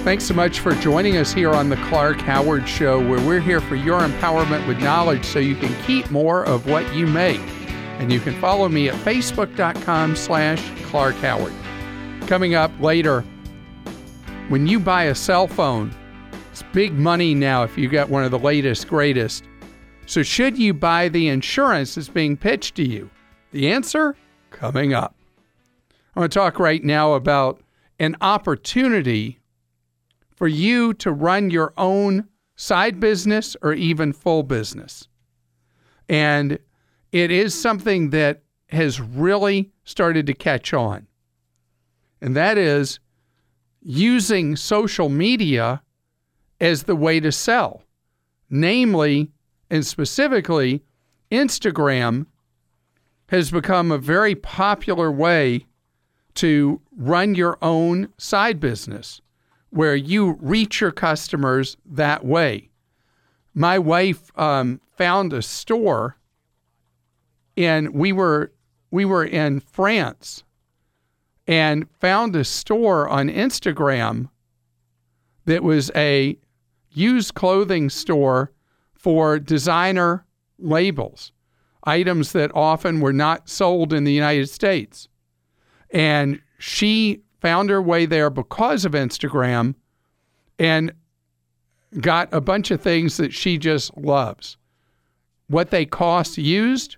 Thanks so much for joining us here on the Clark Howard Show, where we're here for your empowerment with knowledge so you can keep more of what you make. And you can follow me at facebook.com/Clark Howard. Coming up later, when you buy a cell phone, it's big money now if you got one of the latest, greatest. So should you buy the insurance that's being pitched to you? The answer, coming up. I want to talk right now about an opportunity for you to run your own side business or even full business. And it is something that has really started to catch on. And that is using social media as the way to sell. Namely, and specifically, Instagram has become a very popular way to run your own side business, where you reach your customers that way. My wife found a store, and we were in France, and found a store on Instagram that was a used clothing store for designer labels, items that often were not sold in the United States. And she found her way there because of Instagram and got a bunch of things that she just loves. What they cost used,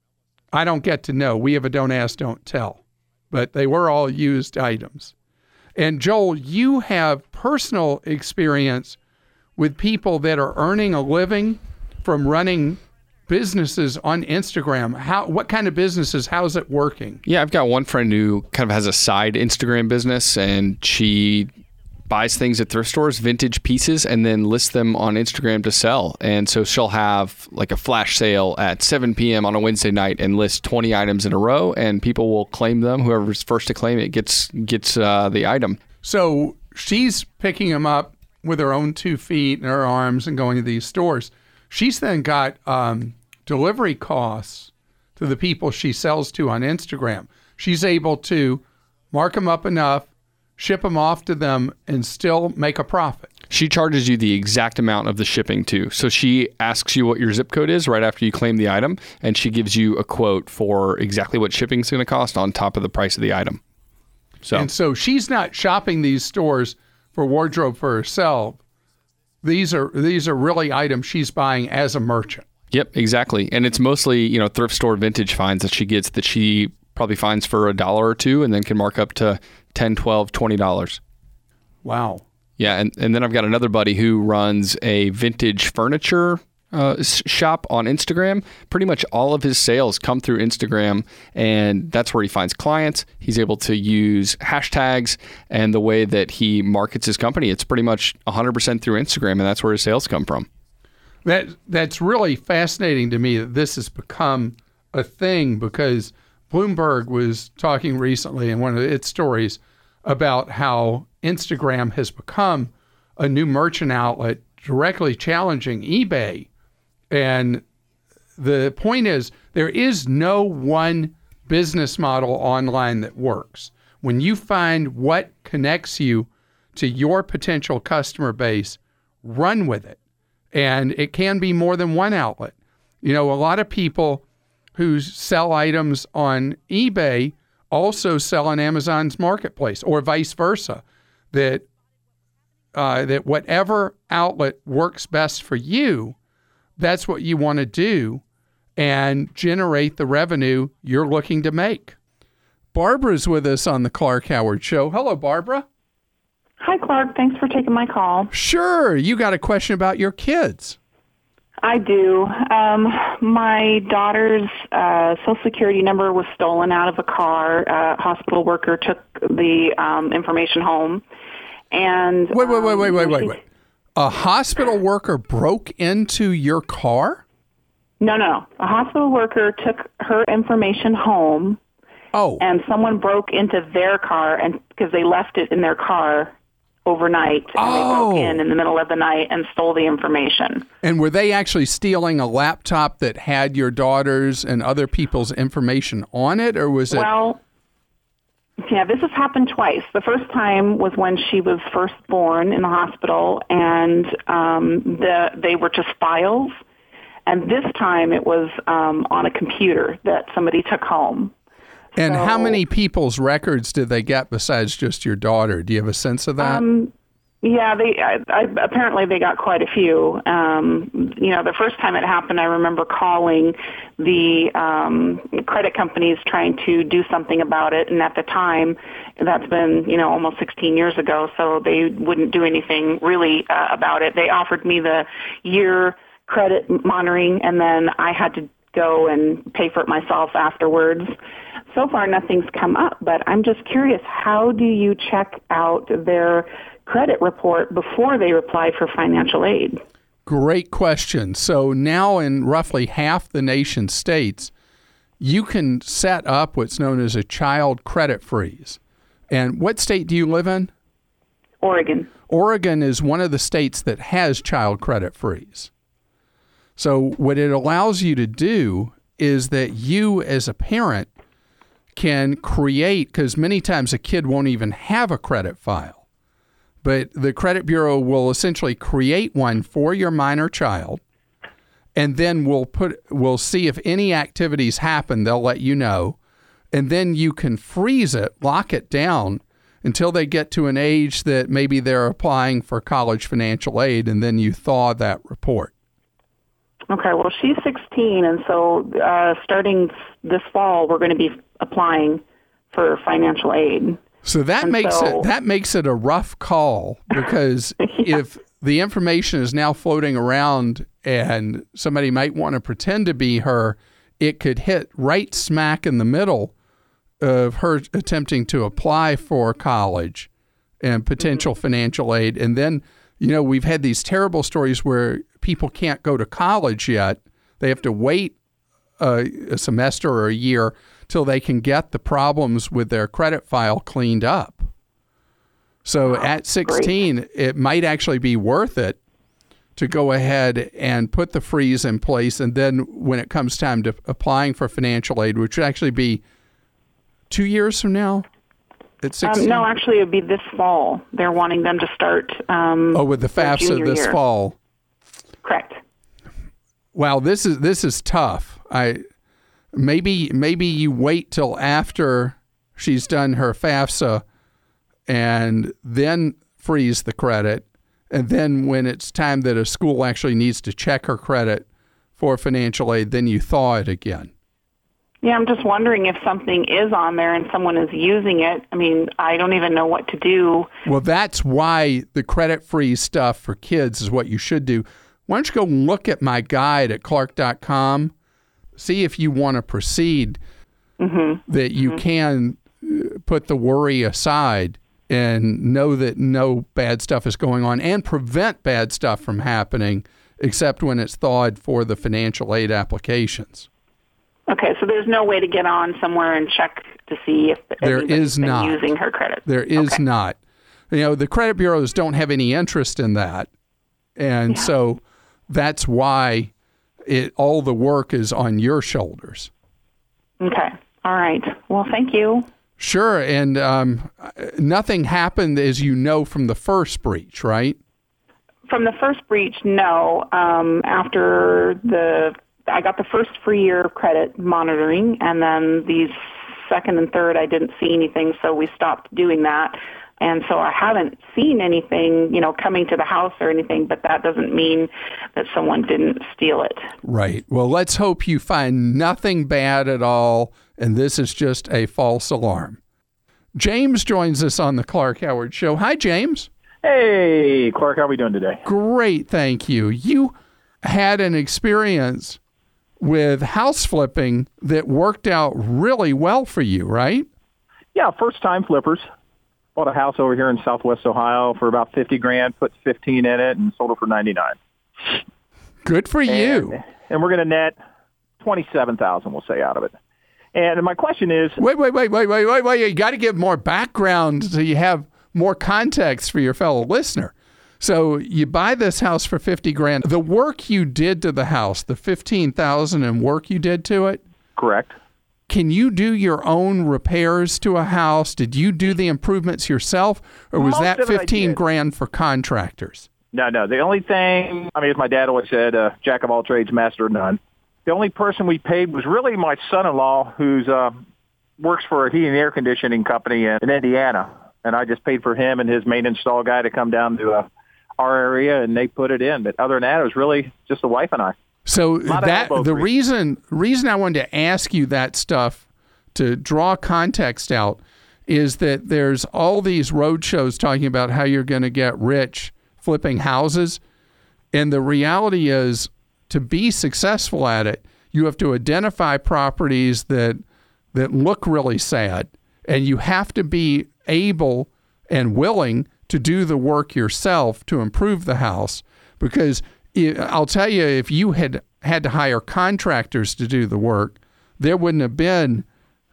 I don't get to know. We have a don't ask, don't tell. But they were all used items. And Joel, you have personal experience with people that are earning a living from running businesses on Instagram. What kind of businesses? How's it working? Yeah, I've got one friend who kind of has a side Instagram business, and she buys things at thrift stores, vintage pieces, and then lists them on Instagram to sell. And so she'll have like a flash sale at 7 p.m. on a Wednesday night and list 20 items in a row, and people will claim them. Whoever's first to claim it gets the item. So she's picking them up with her own 2 feet and her arms and going to these stores. She's then got delivery costs to the people she sells to on Instagram. She's able to mark them up enough, ship them off to them, and still make a profit. She charges you the exact amount of the shipping too. So she asks you what your zip code is right after you claim the item, and she gives you a quote for exactly what shipping is going to cost on top of the price of the item. And so she's not shopping these stores for wardrobe for herself. These are really items she's buying as a merchant. Yep, exactly. And it's mostly, thrift store vintage finds that she gets that she probably finds for $1 or $2 and then can mark up to $10, $12, $20. Wow. Yeah, and then I've got another buddy who runs a vintage furniture shop on Instagram. Pretty much all of his sales come through Instagram, and that's where he finds clients. He's able to use hashtags, and the way that he markets his company, it's pretty much 100% through Instagram, and that's where his sales come from. That's really fascinating to me that this has become a thing, because Bloomberg was talking recently in one of its stories about how Instagram has become a new merchant outlet directly challenging eBay. And the point is, there is no one business model online that works. When you find what connects you to your potential customer base, run with it. And it can be more than one outlet. A lot of people who sell items on eBay also sell on Amazon's marketplace, or vice versa. That whatever outlet works best for you, that's what you want to do and generate the revenue you're looking to make. Barbara's with us on the Clark Howard Show. Hello, Barbara. Hi, Clark. Thanks for taking my call. Sure. You got a question about your kids. I do. My daughter's Social Security number was stolen out of a car. A hospital worker took the information home. And Wait. A hospital worker broke into your car? No. A hospital worker took her information home. Oh. And someone broke into their car, and because they left it in their car overnight, and they broke in the middle of the night and stole the information. And were they actually stealing a laptop that had your daughter's and other people's information on it, or was it? Well, Yeah, this has happened twice. The first time was when she was first born in the hospital, and they were just files. And this time it was on a computer that somebody took home. And how many people's records did they get besides just your daughter? Do you have a sense of that? Yeah, apparently they got quite a few. The first time it happened, I remember calling the credit companies trying to do something about it. And at the time, that's been, almost 16 years ago, so they wouldn't do anything really about it. They offered me the year credit monitoring, and then I had to go and pay for it myself afterwards. So far, nothing's come up, but I'm just curious, how do you check out their credit report before they apply for financial aid? Great question. So now in roughly half the nation's states, you can set up what's known as a child credit freeze. And what state do you live in? Oregon. Oregon is one of the states that has child credit freeze. So what it allows you to do is that you as a parent can create, because many times a kid won't even have a credit file, but the credit bureau will essentially create one for your minor child, and then we'll see if any activities happen. They'll let you know, and then you can freeze it, lock it down until they get to an age that maybe they're applying for college financial aid, and then you thaw that report. Okay, well, she's 16, and so starting this fall, we're going to be applying for financial aid. So that makes it a rough call, because if the information is now floating around and somebody might want to pretend to be her, it could hit right smack in the middle of her attempting to apply for college and potential financial aid. And then, we've had these terrible stories where people can't go to college yet. They have to wait a semester or a year till they can get the problems with their credit file cleaned up. So at 16, great. It might actually be worth it to go ahead and put the freeze in place. And then when it comes time to applying for financial aid, which would actually be 2 years from now at 16? No, actually it would be this fall. They're wanting them to start with the FAFSA this fall. Correct. Wow, this is tough. Maybe you wait till after she's done her FAFSA and then freeze the credit, and then when it's time that a school actually needs to check her credit for financial aid, then you thaw it again. Yeah, I'm just wondering if something is on there and someone is using it. I mean, I don't even know what to do. Well, that's why the credit freeze stuff for kids is what you should do. Why don't you go look at my guide at Clark.com, see if you want to proceed, that you can put the worry aside and know that no bad stuff is going on and prevent bad stuff from happening, except when it's thawed for the financial aid applications. Okay, so there's no way to get on somewhere and check to see if anybody's been using her credit. There is not. The credit bureaus don't have any interest in that. And so that's why all the work is on your shoulders. Okay. All right. Well, thank you. Sure. And nothing happened, as you know, from the first breach, right? From the first breach, no. After I got the first free year of credit monitoring, and then these second and third, I didn't see anything, so we stopped doing that. And so I haven't seen anything, coming to the house or anything, but that doesn't mean that someone didn't steal it. Right. Well, let's hope you find nothing bad at all, and this is just a false alarm. James joins us on the Clark Howard Show. Hi, James. Hey, Clark. How are we doing today? Great, thank you. You had an experience with house flipping that worked out really well for you, right? Yeah, first-time flippers. Bought a house over here in Southwest Ohio for about $50,000, put 15 in it, and sold it for $99. Good for you. And we're going to net $27,000, we'll say, out of it. And my question is... Wait. You got to give more background so you have more context for your fellow listener. So you buy this house for $50,000. The work you did to the house, the $15,000 in work you did to it? Correct. can you do your own repairs to a house? Did you do the improvements yourself, or was that 15 grand for contractors? No. The only thing, as my dad always said, jack of all trades, master of none. The only person we paid was really my son-in-law, who's works for a heating and air conditioning company in Indiana. And I just paid for him and his main install guy to come down to our area, and they put it in. But other than that, it was really just the wife and I. So the reason I wanted to ask you that stuff, to draw context out, is that there's all these road shows talking about how you're going to get rich flipping houses. And the reality is, to be successful at it, you have to identify properties that look really sad, and you have to be able and willing to do the work yourself to improve the house. Because I'll tell you, if you had to hire contractors to do the work, there wouldn't have been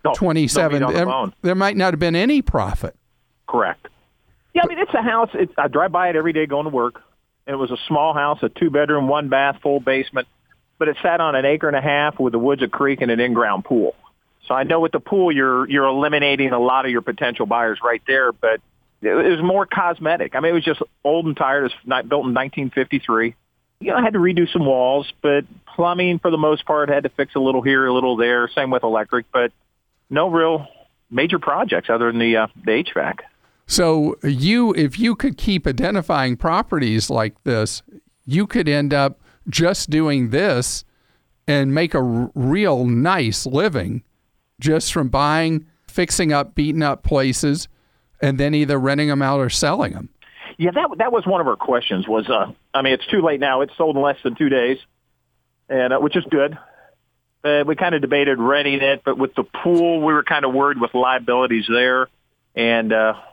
27. There might not have been any profit. Correct. Yeah, it's a house. I drive by it every day going to work. And it was a small house, a 2-bedroom, 1-bath, full basement. But it sat on an acre and a half with the woods, a creek, and an in-ground pool. So I know with the pool, you're eliminating a lot of your potential buyers right there. But it was more cosmetic. It was just old and tired. It was built in 1953. I had to redo some walls, but plumbing, for the most part, had to fix a little here, a little there. Same with electric, but no real major projects other than the HVAC. So if you could keep identifying properties like this, you could end up just doing this and make a real nice living just from buying, fixing up, beaten up places, and then either renting them out or selling them. Yeah, that was one of our questions was, it's too late now. It's sold in less than 2 days, and which is good. We kind of debated renting it, but with the pool, we were kind of worried with liabilities there. And,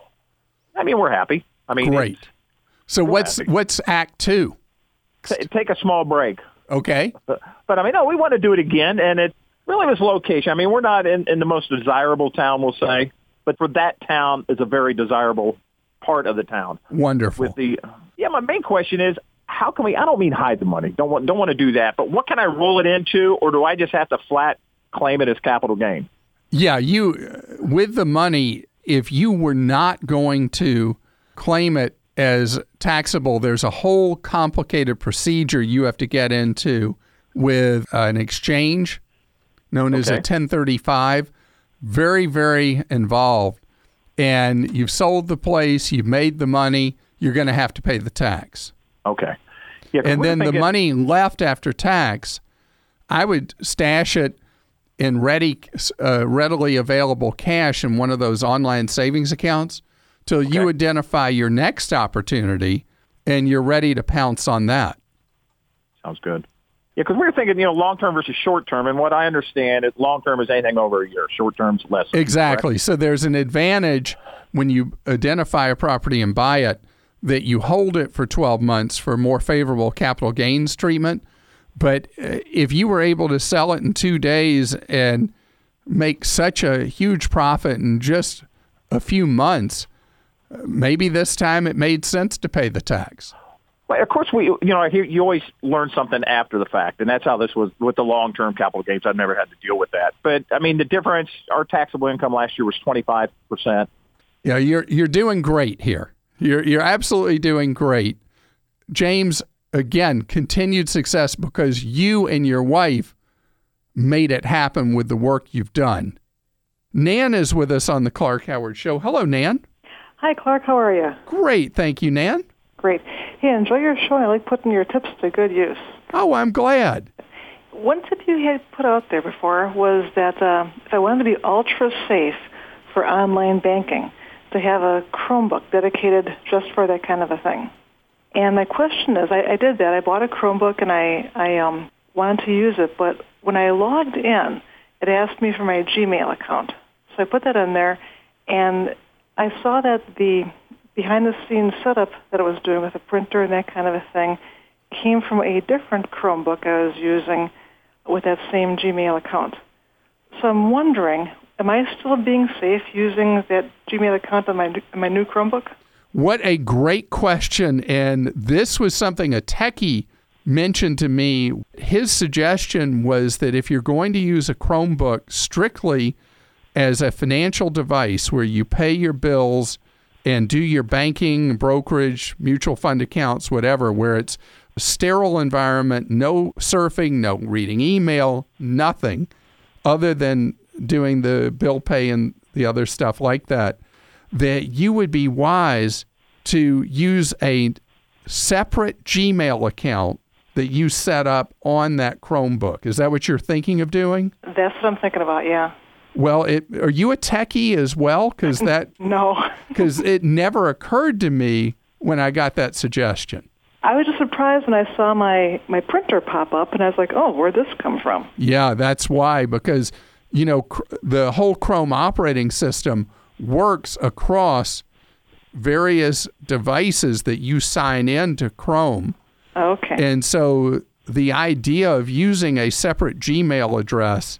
we're happy. Great. So what's Act 2? Take a small break. Okay. But we want to do it again, and it really was location. We're not in the most desirable town, we'll say, but for that town is a very desirable part of the town. Wonderful. My main question is, how can we? I don't mean hide the money. Don't want to do that. But what can I roll it into, or do I just have to flat claim it as capital gain? Yeah, with the money, if you were not going to claim it as taxable, there's a whole complicated procedure you have to get into with an exchange known as a 1035. Very, very involved. And you've sold the place, you've made the money, you're going to have to pay the tax. Okay. Yeah, and then the money left after tax, I would stash it in readily available cash in one of those online savings accounts till you identify your next opportunity and you're ready to pounce on that. Sounds good. Yeah, because we were thinking, long-term versus short-term, and what I understand is long-term is anything over a year. Short-term is less. Exactly. Correct? So there's an advantage when you identify a property and buy it that you hold it for 12 months for more favorable capital gains treatment. But if you were able to sell it in 2 days and make such a huge profit in just a few months, maybe this time it made sense to pay the tax. Well, of course, I hear you always learn something after the fact, and that's how this was with the long-term capital gains. I've never had to deal with that. But, the difference, our taxable income last year was 25%. Yeah, you're doing great here. You're absolutely doing great. James, again, continued success because you and your wife made it happen with the work you've done. Nan is with us on the Clark Howard Show. Hello, Nan. Hi, Clark. How are you? Great. Thank you, Nan. Great. Hey, enjoy your show. I like putting your tips to good use. Oh, I'm glad. One tip you had put out there before was that if I wanted to be ultra safe for online banking, to have a Chromebook dedicated just for that kind of a thing. And my question is, I did that. I bought a Chromebook and I wanted to use it, but when I logged in, it asked me for my Gmail account. So I put that in there, and I saw that the behind-the-scenes setup that I was doing with a printer and that kind of a thing came from a different Chromebook I was using with that same Gmail account. So I'm wondering, am I still being safe using that Gmail account on my new Chromebook? What a great question. And this was something a techie mentioned to me, his suggestion was that if you're going to use a Chromebook strictly as a financial device where you pay your bills and do your banking, brokerage, mutual fund accounts, whatever, where it's a sterile environment, no surfing, no reading email, nothing other than doing the bill pay and the other stuff like that, that you would be wise to use a separate Gmail account that you set up on that Chromebook. Is that what you're thinking of doing? That's what I'm thinking about, yeah. Well, are you a techie as well? No. Because it never occurred to me when I got that suggestion. I was just surprised when I saw my printer pop up, and I was like, oh, where'd this come from? Yeah, that's why, because, the whole Chrome operating system works across various devices that you sign into Chrome. Okay. And so the idea of using a separate Gmail address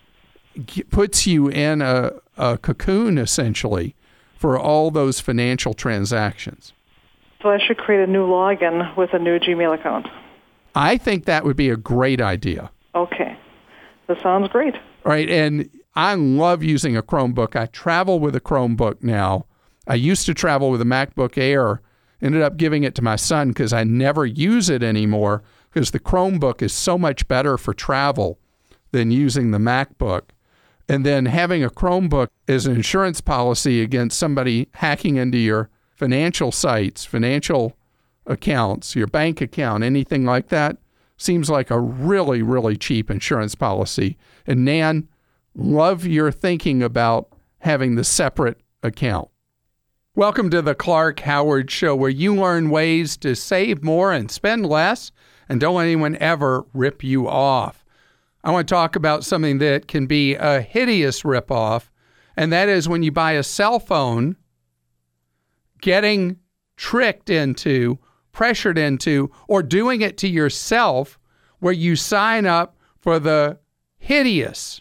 puts you in a cocoon, essentially, for all those financial transactions. So I should create a new login with a new Gmail account. I think that would be a great idea. Okay. That sounds great. All right, and I love using a Chromebook. I travel with a Chromebook now. I used to travel with a MacBook Air, ended up giving it to my son because I never use it anymore because the Chromebook is so much better for travel than using the MacBook. And then having a Chromebook as an insurance policy against somebody hacking into your financial sites, financial accounts, your bank account, anything like that, seems like a really, really cheap insurance policy. And Nan, love your thinking about having the separate account. Welcome to the Clark Howard Show, where you learn ways to save more and spend less and don't let anyone ever rip you off. I want to talk about something that can be a hideous ripoff, and that is when you buy a cell phone, getting tricked into, pressured into, or doing it to yourself, where you sign up for the hideous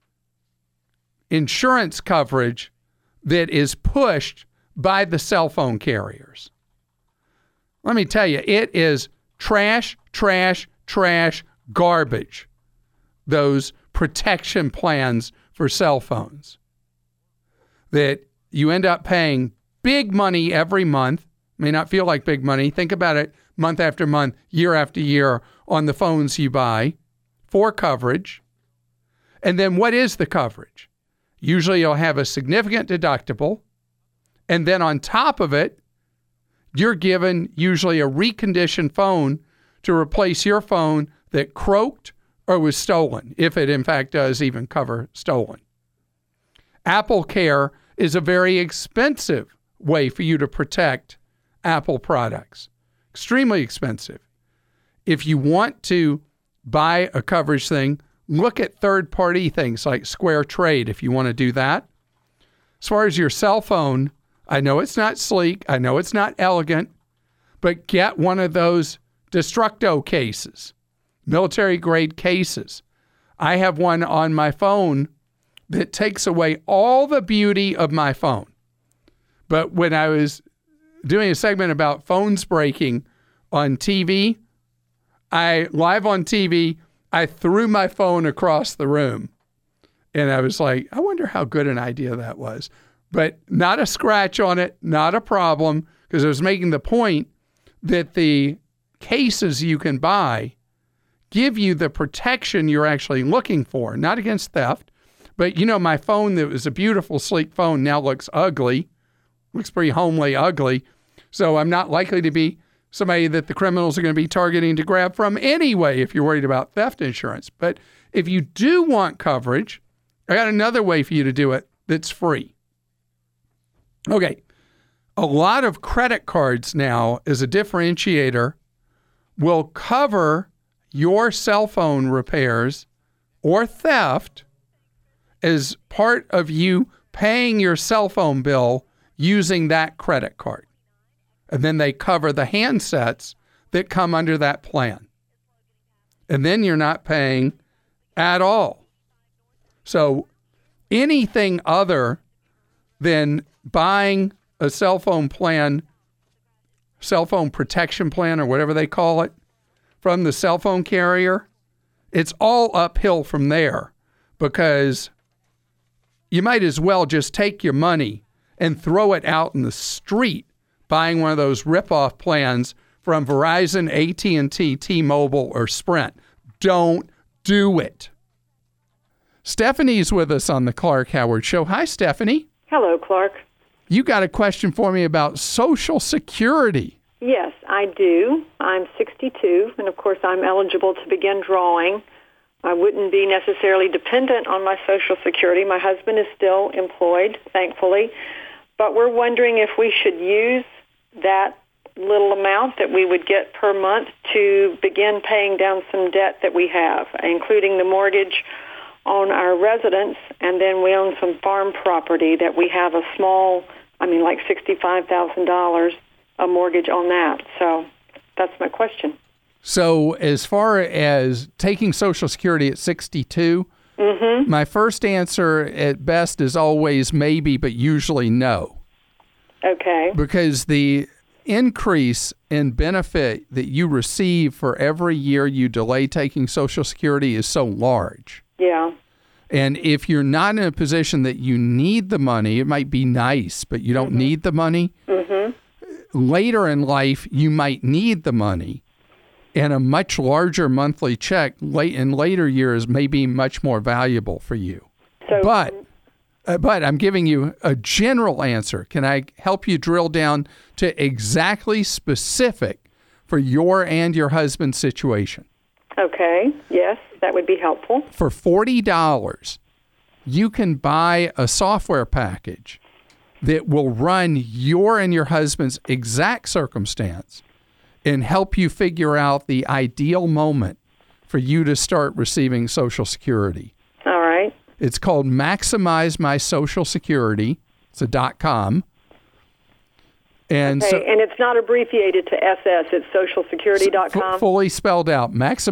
insurance coverage that is pushed by the cell phone carriers. Let me tell you, it is trash, trash, trash, garbage. Those protection plans for cell phones that you end up paying big money every month. May not feel like big money. Think about it month after month, year after year on the phones you buy for coverage. And then what is the coverage? Usually you'll have a significant deductible. And then on top of it, you're given usually a reconditioned phone to replace your phone that croaked or was stolen, if it in fact does even cover stolen. Apple Care is a very expensive way for you to protect Apple products. Extremely expensive. If you want to buy a coverage thing, look at third-party things like Square Trade if you want to do that. As far as your cell phone, I know it's not sleek, I know it's not elegant, but get one of those Destructo cases, military-grade cases. I have one on my phone that takes away all the beauty of my phone. But when I was doing a segment about phones breaking on TV, live on TV, I threw my phone across the room. And I was like, I wonder how good an idea that was. But not a scratch on it, not a problem, because I was making the point that the cases you can buy give you the protection you're actually looking for, not against theft. But, my phone that was a beautiful, sleek phone now looks ugly, looks pretty homely ugly. So I'm not likely to be somebody that the criminals are going to be targeting to grab from anyway if you're worried about theft insurance. But if you do want coverage, I got another way for you to do it that's free. Okay, a lot of credit cards now, as a differentiator, will cover your cell phone repairs or theft as part of you paying your cell phone bill using that credit card. And then they cover the handsets that come under that plan. And then you're not paying at all. So anything other than buying a cell phone plan, cell phone protection plan or whatever they call it, from the cell phone carrier, it's all uphill from there, because you might as well just take your money and throw it out in the street buying one of those rip-off plans from Verizon, AT&T, T-Mobile, or Sprint. Don't do it. Stephanie's with us on the Clark Howard Show. Hi, Stephanie. Hello, Clark. You got a question for me about Social Security. Yes, I do. I'm 62, and of course I'm eligible to begin drawing. I wouldn't be necessarily dependent on my Social Security. My husband is still employed, thankfully, but we're wondering if we should use that little amount that we would get per month to begin paying down some debt that we have, including the mortgage on our residence, and then we own some farm property that we have a small, like $65,000, a mortgage on that. So that's my question. So as far as taking Social Security at 62, my first answer at best is always maybe, but usually no. Okay. Because the increase in benefit that you receive for every year you delay taking Social Security is so large. Yeah. And if you're not in a position that you need the money, it might be nice, but you don't need the money. Later in life, you might need the money, and a much larger monthly check in later years may be much more valuable for you. So, but I'm giving you a general answer. Can I help you drill down to exactly specific for your and your husband's situation? Okay. Yes, that would be helpful. For $40, you can buy a software package that will run your and your husband's exact circumstance and help you figure out the ideal moment for you to start receiving Social Security. All right. It's called Maximize My Social Security. It's a .com. And and it's not abbreviated to SS. It's socialsecurity.com. Fully spelled out.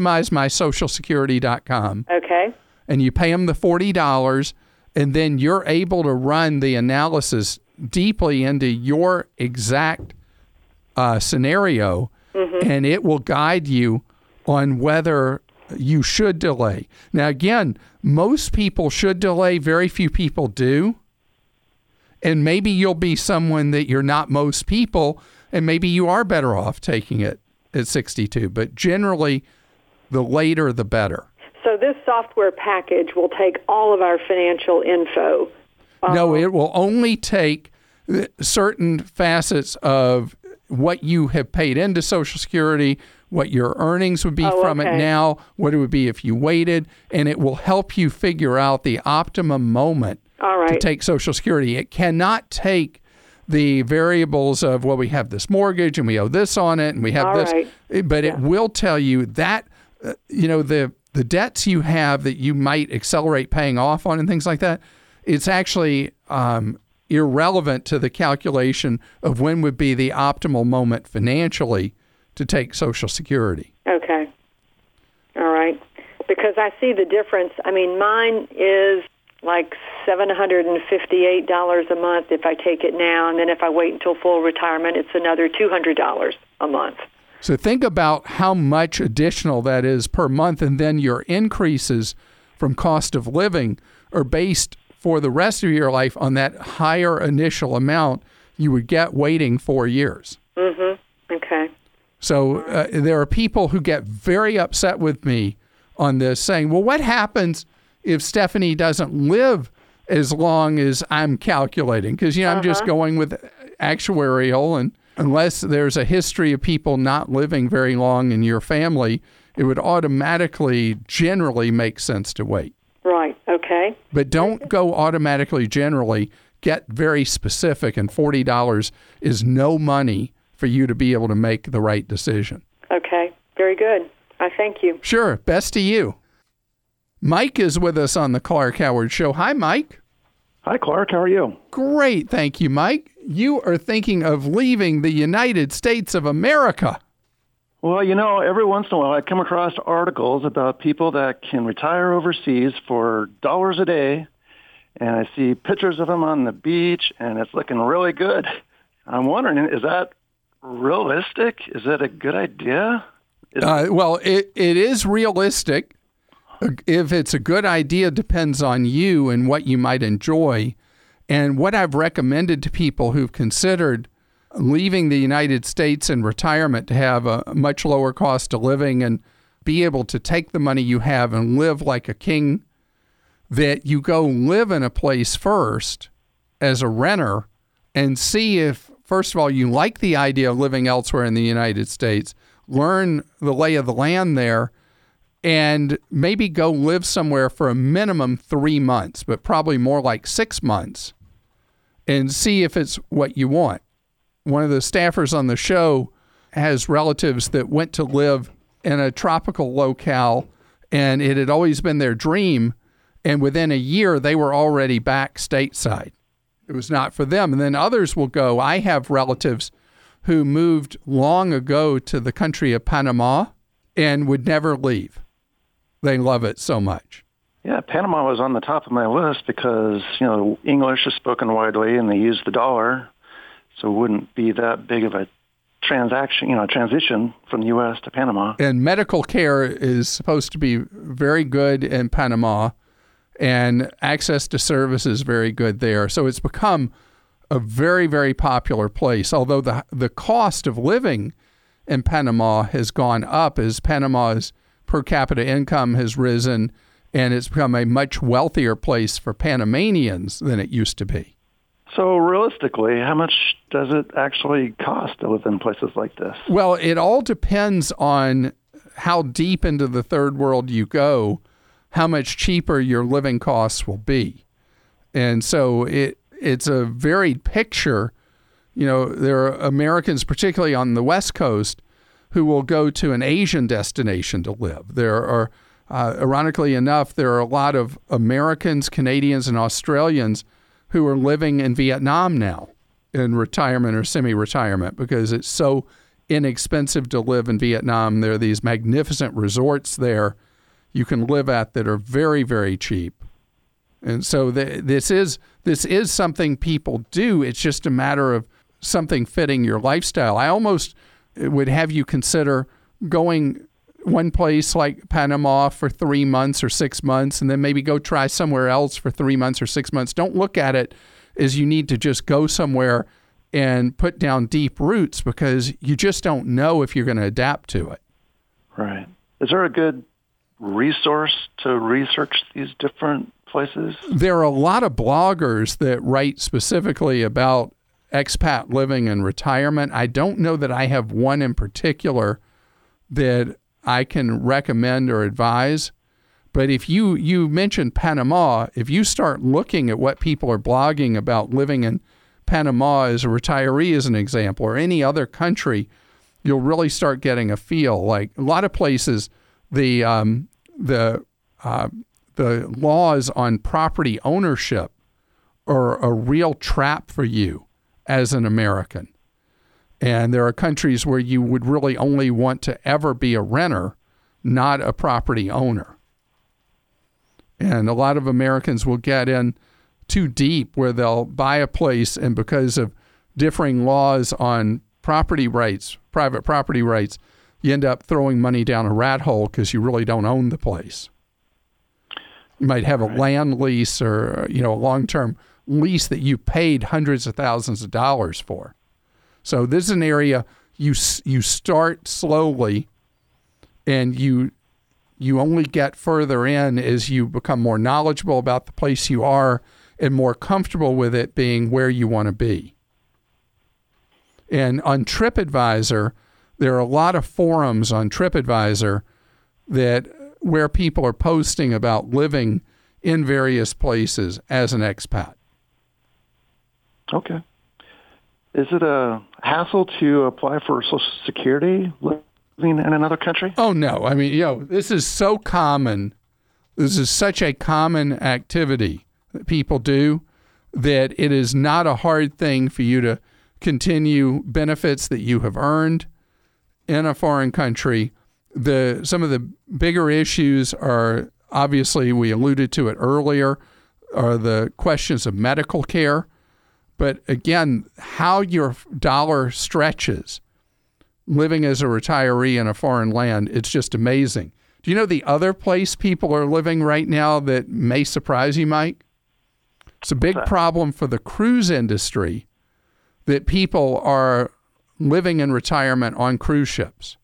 MaximizeMySocialSecurity.com. Okay. And you pay them the $40, and then you're able to run the analysis deeply into your exact scenario, and it will guide you on whether you should delay. Now, again, most people should delay. Very few people do. And maybe you'll be someone that you're not most people, and maybe you are better off taking it at 62. But generally, the later, the better. So this software package will take all of our financial info. No, it will only take certain facets of what you have paid into Social Security, what your earnings would be from it now, what it would be if you waited, and it will help you figure out the optimum moment to take Social Security. It cannot take the variables of, well, we have this mortgage and we owe this on it and we have but it will tell you that, the debts you have that you might accelerate paying off on and things like that, it's actually irrelevant to the calculation of when would be the optimal moment financially to take Social Security. Okay. All right. Because I see the difference. Mine is like $758 a month if I take it now, and then if I wait until full retirement, it's another $200 a month. So think about how much additional that is per month, and then your increases from cost of living are based for the rest of your life on that higher initial amount you would get waiting 4 years. Okay. So there are people who get very upset with me on this, saying, well, what happens if Stephanie doesn't live as long as I'm calculating? Because, I'm just going with actuarial, and unless there's a history of people not living very long in your family, it would automatically generally make sense to wait. Right. Okay. But don't go automatically generally. Get very specific, and $40 is no money for you to be able to make the right decision. Okay. Very good. I thank you. Sure. Best to you. Mike is with us on the Clark Howard Show. Hi, Mike. Hi, Clark. How are you? Great. Thank you, Mike. You are thinking of leaving the United States of America. Well, every once in a while I come across articles about people that can retire overseas for dollars a day, and I see pictures of them on the beach, and it's looking really good. I'm wondering, is that realistic? Is that a good idea? Well, it is realistic. If it's a good idea, depends on you and what you might enjoy. And what I've recommended to people who've considered leaving the United States in retirement to have a much lower cost of living and be able to take the money you have and live like a king, that you go live in a place first as a renter and see if, first of all, you like the idea of living elsewhere in the United States, learn the lay of the land there, and maybe go live somewhere for a minimum 3 months, but probably more like 6 months, and see if it's what you want. One of the staffers on the show has relatives that went to live in a tropical locale, and it had always been their dream, and within a year, they were already back stateside. It was not for them. And then others will go. I have relatives who moved long ago to the country of Panama and would never leave. They love it so much. Yeah, Panama was on the top of my list because, English is spoken widely and they use the dollar, so it wouldn't be that big of a transition from the U.S. to Panama. And medical care is supposed to be very good in Panama, and access to service is very good there. So it's become a very, very popular place, although the cost of living in Panama has gone up as Panama's per capita income has risen, and it's become a much wealthier place for Panamanians than it used to be. So realistically, how much does it actually cost to live in places like this? Well, it all depends on how deep into the third world you go, how much cheaper your living costs will be. And so it's a varied picture. There are Americans, particularly on the West Coast, who will go to an Asian destination to live. There are, ironically enough, there are a lot of Americans, Canadians, and Australians who are living in Vietnam now in retirement or semi-retirement because it's so inexpensive to live in Vietnam. There are these magnificent resorts there you can live at that are very, very cheap. And so this is something people do. It's just a matter of something fitting your lifestyle. I almost would have you consider going one place like Panama for 3 months or 6 months, and then maybe go try somewhere else for 3 months or 6 months. Don't look at it as you need to just go somewhere and put down deep roots, because you just don't know if you're going to adapt to it. Right. Is there a good resource to research these different places? There are a lot of bloggers that write specifically about expat living and retirement. I don't know that I have one in particular that I can recommend or advise. But if you mentioned Panama, if you start looking at what people are blogging about living in Panama as a retiree, as an example, or any other country, you'll really start getting a feel. Like a lot of places, the laws on property ownership are a real trap for you as an American. And there are countries where you would really only want to ever be a renter, not a property owner. And a lot of Americans will get in too deep where they'll buy a place, and because of differing laws on property rights, private property rights, you end up throwing money down a rat hole because you really don't own the place. You might have a land lease or a long-term lease that you paid hundreds of thousands of dollars for. So this is an area you start slowly, and you only get further in as you become more knowledgeable about the place you are and more comfortable with it being where you want to be. And on TripAdvisor, there are a lot of forums on TripAdvisor where people are posting about living in various places as an expat. Okay. Is it a hassle to apply for Social Security living in another country? Oh, no. I mean, this is so common. This is such a common activity that people do that it is not a hard thing for you to continue benefits that you have earned in a foreign country. Some of the bigger issues are, obviously, we alluded to it earlier, are the questions of medical care. But again, how your dollar stretches living as a retiree in a foreign land. It's just amazing. Do you know the other place people are living right now that may surprise you, Mike? It's a big problem for the cruise industry that people are living in retirement on cruise ships.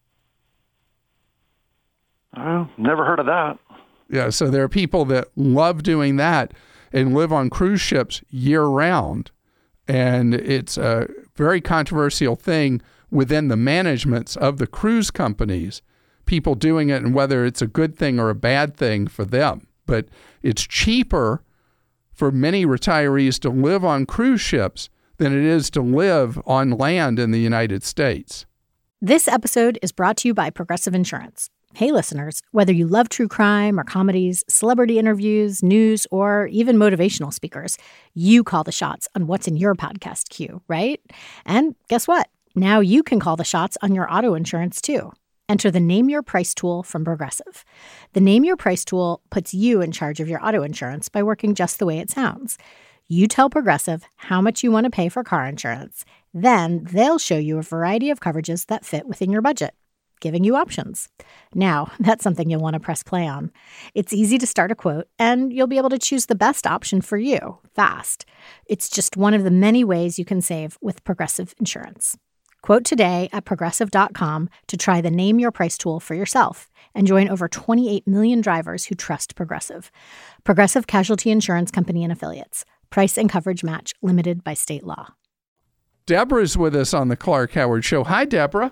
Oh, never heard of that. Yeah, so there are people that love doing that and live on cruise ships year-round. And it's a very controversial thing within the managements of the cruise companies, people doing it and whether it's a good thing or a bad thing for them. But it's cheaper for many retirees to live on cruise ships than it is to live on land in the United States. This episode is brought to you by Progressive Insurance. Hey, listeners, whether you love true crime or comedies, celebrity interviews, news, or even motivational speakers, you call the shots on what's in your podcast queue, right? And guess what? Now you can call the shots on your auto insurance, too. Enter the Name Your Price tool from Progressive. The Name Your Price tool puts you in charge of your auto insurance by working just the way it sounds. You tell Progressive how much you want to pay for car insurance. Then they'll show you a variety of coverages that fit within your budget, giving you options. Now, that's something you'll want to press play on. It's easy to start a quote, and you'll be able to choose the best option for you fast. It's just one of the many ways you can save with Progressive Insurance. Quote today at Progressive.com to try the Name Your Price tool for yourself and join over 28 million drivers who trust Progressive. Progressive Casualty Insurance Company and Affiliates. Price and coverage match limited by state law. Deborah's with us on the Clark Howard Show. Hi, Deborah.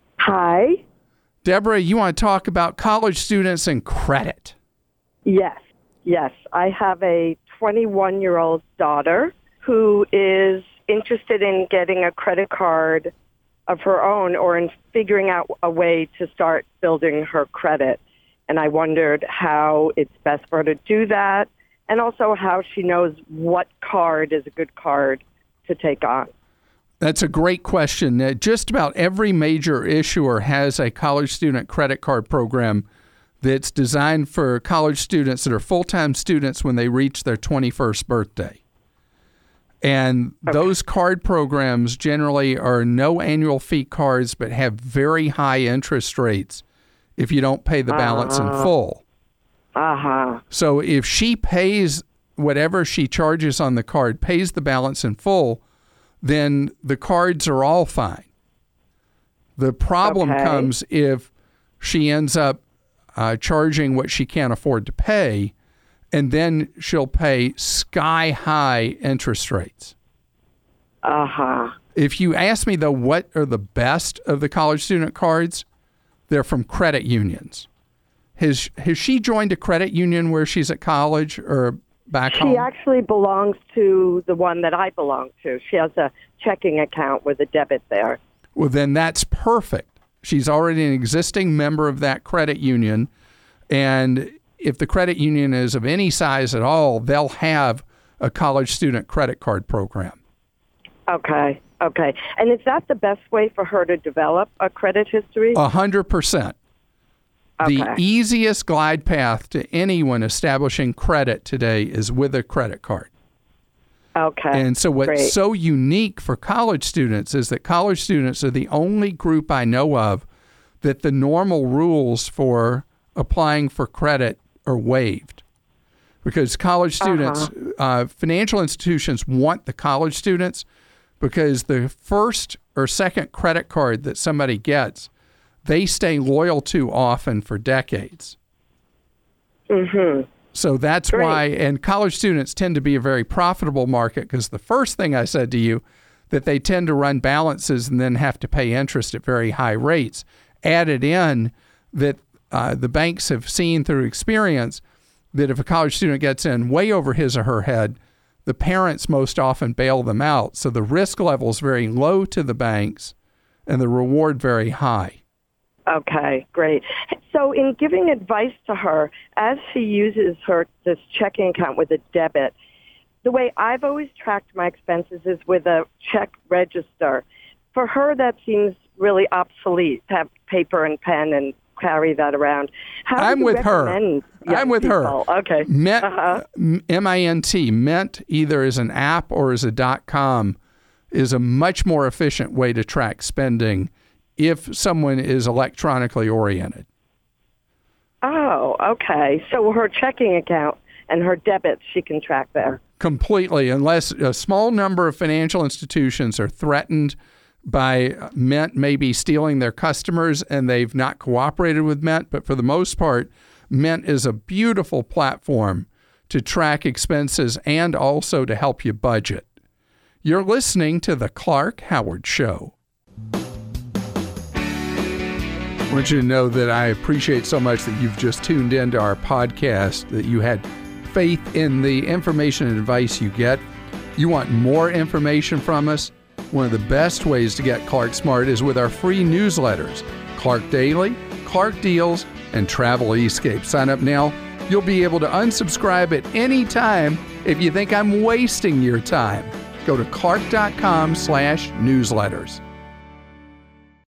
Hi. Deborah, you want to talk about college students and credit? Yes. I have a 21-year-old daughter who is interested in getting a credit card of her own or in figuring out a way to start building her credit. And I wondered how it's best for her to do that and also how she knows what card is a good card to take on. That's a great question. Just about every major issuer has a college student credit card program that's designed for college students that are full-time students when they reach their 21st birthday. And those card programs generally are no annual fee cards but have very high interest rates if you don't pay the balance in full. So if she pays whatever she charges on the card, pays the balance in full, then the cards are all fine. The problem comes if she ends up charging what she can't afford to pay, and then she'll pay sky-high interest rates. If you ask me, though, what are the best of the college student cards, they're from credit unions. Has she joined a credit union where she's at college or back home? She actually belongs to the one that I belong to. She has a checking account with a debit there. Well, then that's perfect. She's already an existing member of that credit union, and if the credit union is of any size at all, they'll have a college student credit card program. Okay. And is that the best way for her to develop a credit history? 100%. The easiest glide path to anyone establishing credit today is with a credit card. And so what's so unique for college students is that college students are the only group I know of that the normal rules for applying for credit are waived. Because college students, financial institutions want the college students because the first or second credit card that somebody gets, they stay loyal to often for decades. So that's why, and college students tend to be a very profitable market because the first thing I said to you, that they tend to run balances and then have to pay interest at very high rates, added in that the banks have seen through experience that if a college student gets in way over his or her head, the parents most often bail them out. So the risk level is very low to the banks and the reward very high. Okay, great. So in giving advice to her, as she uses this checking account with a debit, the way I've always tracked my expenses is with a check register. For her, that seems really obsolete to have paper and pen and carry that around. I'm with her. Okay. M-I-N-T, Mint, either as an app or as a .com, is a much more efficient way to track spending if someone is electronically oriented. Oh, okay. So her checking account and her debits she can track there. Completely, unless a small number of financial institutions are threatened by Mint maybe stealing their customers and they've not cooperated with Mint. But for the most part, Mint is a beautiful platform to track expenses and also to help you budget. You're listening to The Clark Howard Show. I want you to know that I appreciate so much that you've just tuned into our podcast, that you had faith in the information and advice you get. You want more information from us? One of the best ways to get Clark Smart is with our free newsletters, Clark Daily, Clark Deals, and Travel Escape. Sign up now. You'll be able to unsubscribe at any time if you think I'm wasting your time. Go to clark.com/newsletters.